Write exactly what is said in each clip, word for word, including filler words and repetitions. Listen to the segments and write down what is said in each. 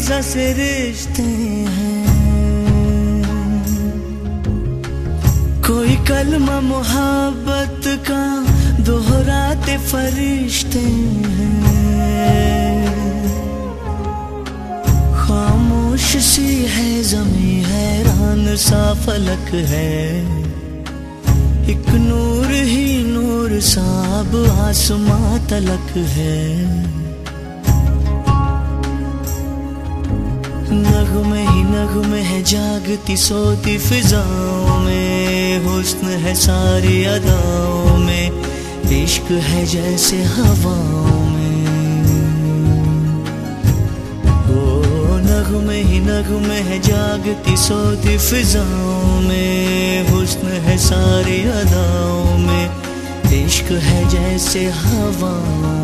पाकीज़ा से रिश्ते हैं, कोई कलमा मोहब्बत का दोहराते फरिश्ते हैं। खामोश सी है ज़मीं, हैरान सा फलक है, एक नूर ही नूर साब आसमां तलक है। नगमे ही नगमे है जागती सोती फिजाओं में, हुस्न है सारी अदाओं में, इश्क है जैसे हवाओं में। ओ नगमे ही नगमे है जागती सोती फिजाओं में, हुस्न है सारी अदाओं में, इश्क है जैसे हवाओं।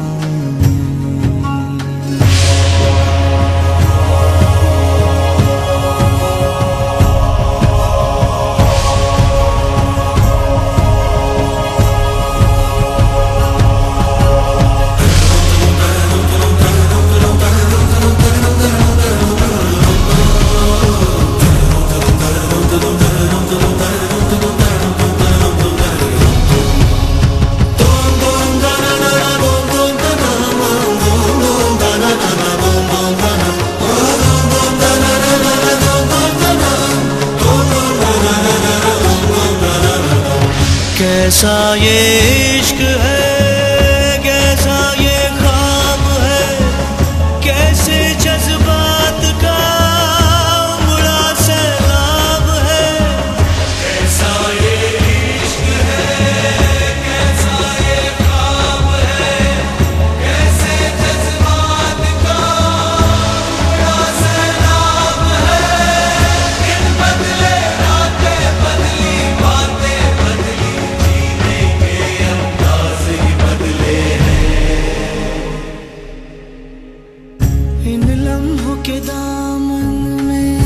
कैसा ये इश्क है, कैसा ये ख्वाब है, कैसे जज्बात का उमड़ा सैलाब है। कैसा ये इश्क है, कैसा ये ख्वाब है, कैसे जज्बात का उमड़ा सैलाब है। इन बदले रातें बदली बातें बदली, इन लम्हों के दामन में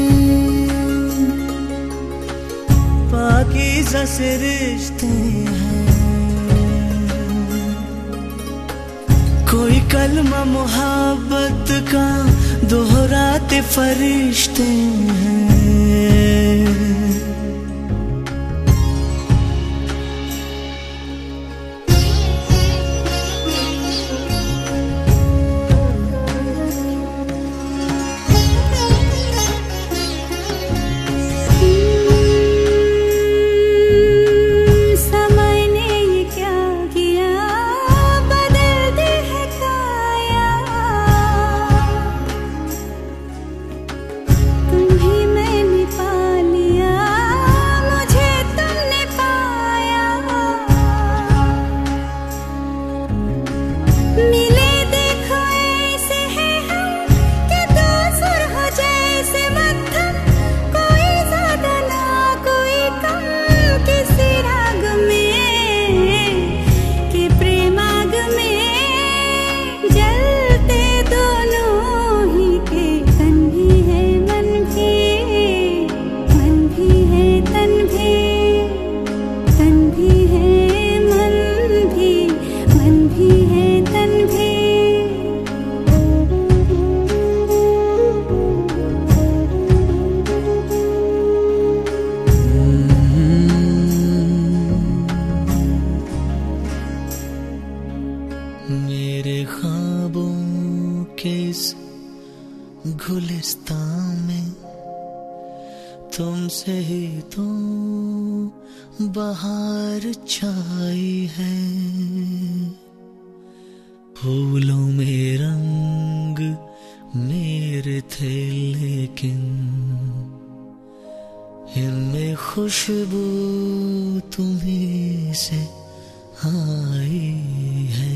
पाकीज़ा से रिश्ते हैं, कोई कलमा मोहब्बत का दोहराते फरिश्ते हैं। मेरे ख्वाबों के इस गुलिस्तान में तुमसे ही तो बहार छाई है। फूलों में रंग मेरे थे लेकिन इनमें खुशबू तुम्हीं से आई है।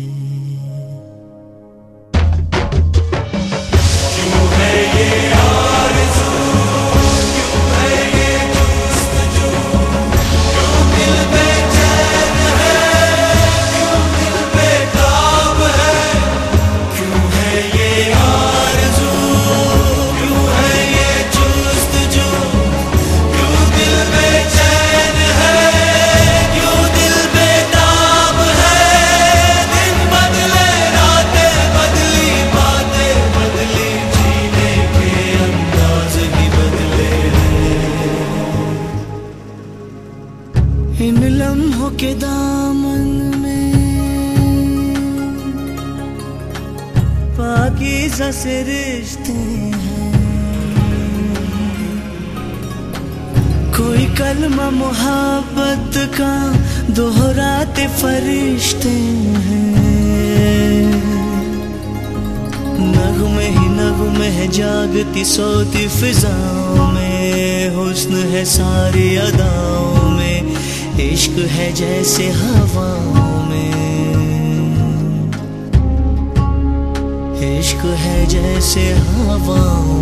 क्यों है ये आरज़ू, क्यों है ये जुस्तजू, क्यों दिल बेचैन है, क्यों दिल बेताब है। क्यों है ये आरज़ू, क्यों है ये जुस्तजू, क्यों दिल बेचैन है, क्यों दिल बेताब पाकीज़ा से रिश्ते हैं। कोई कलमा मोहब्बत का दोहराते फरिश्ते हैं। नगमे ही नगमे है जागती सोती फिजाओं में, हुस्न है सारी अदाओं में, इश्क है जैसे हवाओं में, इश्क है जैसे हवाओं